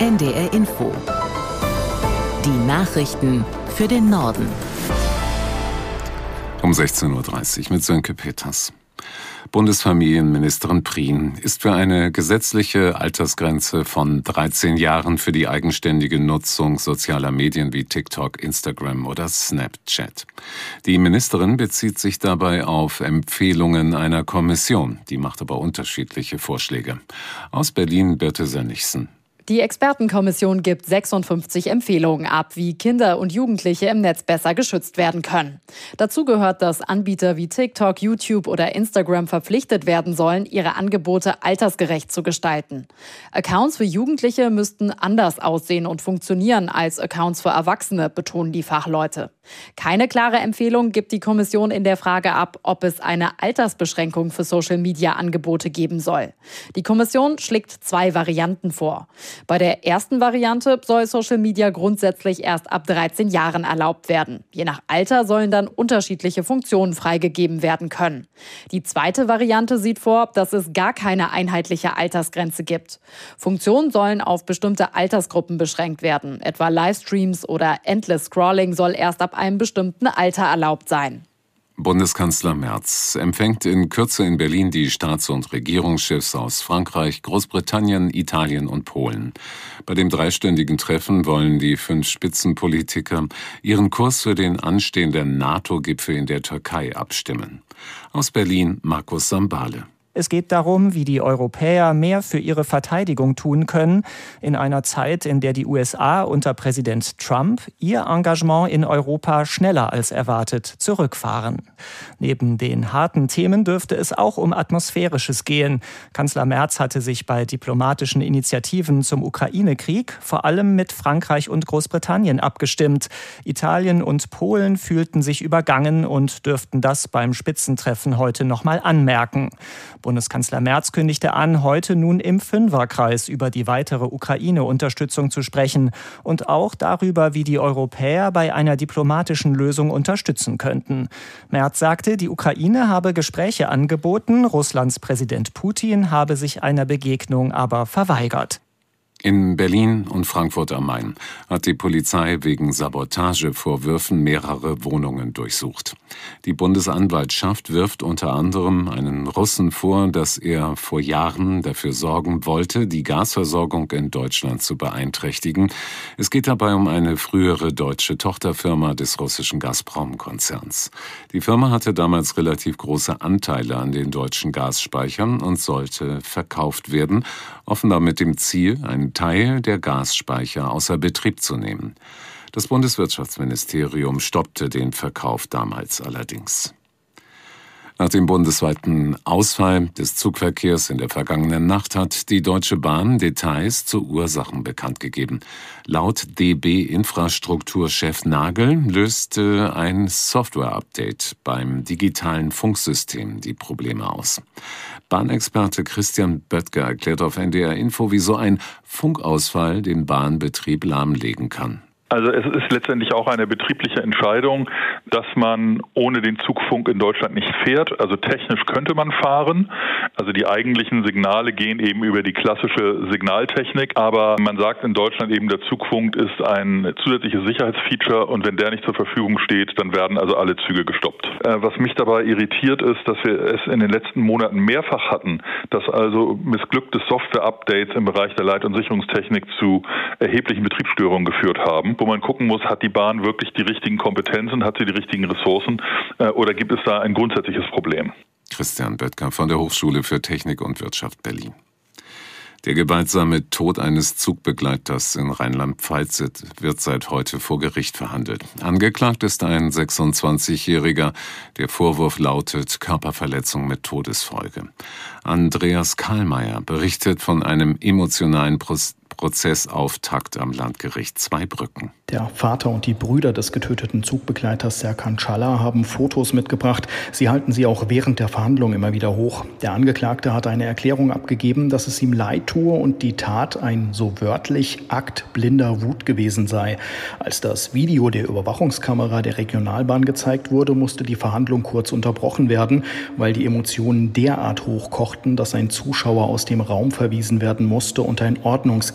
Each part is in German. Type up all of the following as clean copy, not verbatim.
NDR Info. Die Nachrichten für den Norden. Um 16.30 Uhr mit Sönke Peters. Bundesfamilienministerin Prien ist für eine gesetzliche Altersgrenze von 13 Jahren für die eigenständige Nutzung sozialer Medien wie TikTok, Instagram oder Snapchat. Die Ministerin bezieht sich dabei auf Empfehlungen einer Kommission. Die macht aber unterschiedliche Vorschläge. Aus Berlin Birte Sönnigsen. Die Expertenkommission gibt 56 Empfehlungen ab, wie Kinder und Jugendliche im Netz besser geschützt werden können. Dazu gehört, dass Anbieter wie TikTok, YouTube oder Instagram verpflichtet werden sollen, ihre Angebote altersgerecht zu gestalten. Accounts für Jugendliche müssten anders aussehen und funktionieren als Accounts für Erwachsene, betonen die Fachleute. Keine klare Empfehlung gibt die Kommission in der Frage ab, ob es eine Altersbeschränkung für Social-Media-Angebote geben soll. Die Kommission schlägt 2 Varianten vor. Bei der ersten Variante soll Social Media grundsätzlich erst ab 13 Jahren erlaubt werden. Je nach Alter sollen dann unterschiedliche Funktionen freigegeben werden können. Die zweite Variante sieht vor, dass es gar keine einheitliche Altersgrenze gibt. Funktionen sollen auf bestimmte Altersgruppen beschränkt werden. Etwa Livestreams oder Endless Scrolling soll erst ab einem bestimmten Alter erlaubt sein. Bundeskanzler Merz empfängt in Kürze in Berlin die Staats- und Regierungschefs aus Frankreich, Großbritannien, Italien und Polen. Bei dem 3-stündigen Treffen wollen die 5 Spitzenpolitiker ihren Kurs für den anstehenden NATO-Gipfel in der Türkei abstimmen. Aus Berlin Markus Sambale. Es geht darum, wie die Europäer mehr für ihre Verteidigung tun können, in einer Zeit, in der die USA unter Präsident Trump ihr Engagement in Europa schneller als erwartet zurückfahren. Neben den harten Themen dürfte es auch um Atmosphärisches gehen. Kanzler Merz hatte sich bei diplomatischen Initiativen zum Ukraine-Krieg vor allem mit Frankreich und Großbritannien abgestimmt. Italien und Polen fühlten sich übergangen und dürften das beim Spitzentreffen heute nochmal anmerken. Bundeskanzler Merz kündigte an, heute nun im Fünferkreis über die weitere Ukraine-Unterstützung zu sprechen und auch darüber, wie die Europäer bei einer diplomatischen Lösung unterstützen könnten. Merz sagte, die Ukraine habe Gespräche angeboten, Russlands Präsident Putin habe sich einer Begegnung aber verweigert. In Berlin und Frankfurt am Main hat die Polizei wegen Sabotagevorwürfen mehrere Wohnungen durchsucht. Die Bundesanwaltschaft wirft unter anderem einen Russen vor, dass er vor Jahren dafür sorgen wollte, die Gasversorgung in Deutschland zu beeinträchtigen. Es geht dabei um eine frühere deutsche Tochterfirma des russischen Gazprom-Konzerns. Die Firma hatte damals relativ große Anteile an den deutschen Gasspeichern und sollte verkauft werden, offenbar mit dem Ziel, einen Teil der Gasspeicher außer Betrieb zu nehmen. Das Bundeswirtschaftsministerium stoppte den Verkauf damals allerdings. Nach dem bundesweiten Ausfall des Zugverkehrs in der vergangenen Nacht hat die Deutsche Bahn Details zu Ursachen bekannt gegeben. Laut DB-Infrastrukturchef Nagel löste ein Software-Update beim digitalen Funksystem die Probleme aus. Bahnexperte Christian Böttger erklärt auf NDR Info, wie so ein Funkausfall den Bahnbetrieb lahmlegen kann. Also es ist letztendlich auch eine betriebliche Entscheidung, dass man ohne den Zugfunk in Deutschland nicht fährt. Also technisch könnte man fahren. Also die eigentlichen Signale gehen eben über die klassische Signaltechnik. Aber man sagt in Deutschland eben, der Zugfunk ist ein zusätzliches Sicherheitsfeature und wenn der nicht zur Verfügung steht, dann werden also alle Züge gestoppt. Was mich dabei irritiert ist, dass wir es in den letzten Monaten mehrfach hatten, dass also missglückte Software-Updates im Bereich der Leit- und Sicherungstechnik zu erheblichen Betriebsstörungen geführt haben, wo man gucken muss, hat die Bahn wirklich die richtigen Kompetenzen, hat sie die richtigen Ressourcen oder gibt es da ein grundsätzliches Problem? Christian Böttger von der Hochschule für Technik und Wirtschaft Berlin. Der gewaltsame Tod eines Zugbegleiters in Rheinland-Pfalz wird seit heute vor Gericht verhandelt. Angeklagt ist ein 26-Jähriger. Der Vorwurf lautet Körperverletzung mit Todesfolge. Andreas Kahlmeier berichtet von einem emotionalen Prozessauftakt am Landgericht Zweibrücken. Der Vater und die Brüder des getöteten Zugbegleiters Serkan Çala haben Fotos mitgebracht. Sie halten sie auch während der Verhandlung immer wieder hoch. Der Angeklagte hat eine Erklärung abgegeben, dass es ihm leid tue und die Tat ein so wörtlich Akt blinder Wut gewesen sei. Als das Video der Überwachungskamera der Regionalbahn gezeigt wurde, musste die Verhandlung kurz unterbrochen werden, weil die Emotionen derart hochkochten, dass ein Zuschauer aus dem Raum verwiesen werden musste und ein Ordnungsgeld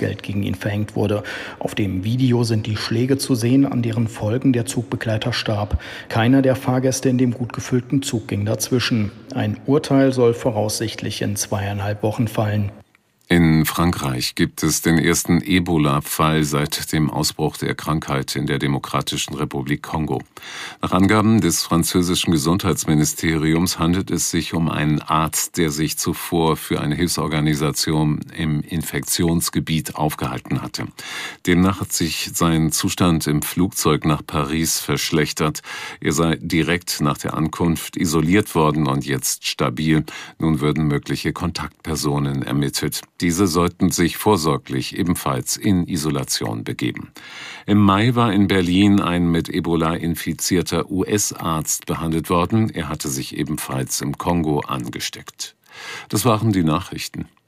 Schwarzgeld gegen ihn verhängt wurde. Auf dem Video sind die Schläge zu sehen, an deren Folgen der Zugbegleiter starb. Keiner der Fahrgäste in dem gut gefüllten Zug ging dazwischen. Ein Urteil soll voraussichtlich in 2,5 Wochen fallen. In Frankreich gibt es den ersten Ebola-Fall seit dem Ausbruch der Krankheit in der Demokratischen Republik Kongo. Nach Angaben des französischen Gesundheitsministeriums handelt es sich um einen Arzt, der sich zuvor für eine Hilfsorganisation im Infektionsgebiet aufgehalten hatte. Demnach hat sich sein Zustand im Flugzeug nach Paris verschlechtert. Er sei direkt nach der Ankunft isoliert worden und jetzt stabil. Nun würden mögliche Kontaktpersonen ermittelt. Diese sollten sich vorsorglich ebenfalls in Isolation begeben. Im Mai war in Berlin ein mit Ebola infizierter US-Arzt behandelt worden. Er hatte sich ebenfalls im Kongo angesteckt. Das waren die Nachrichten.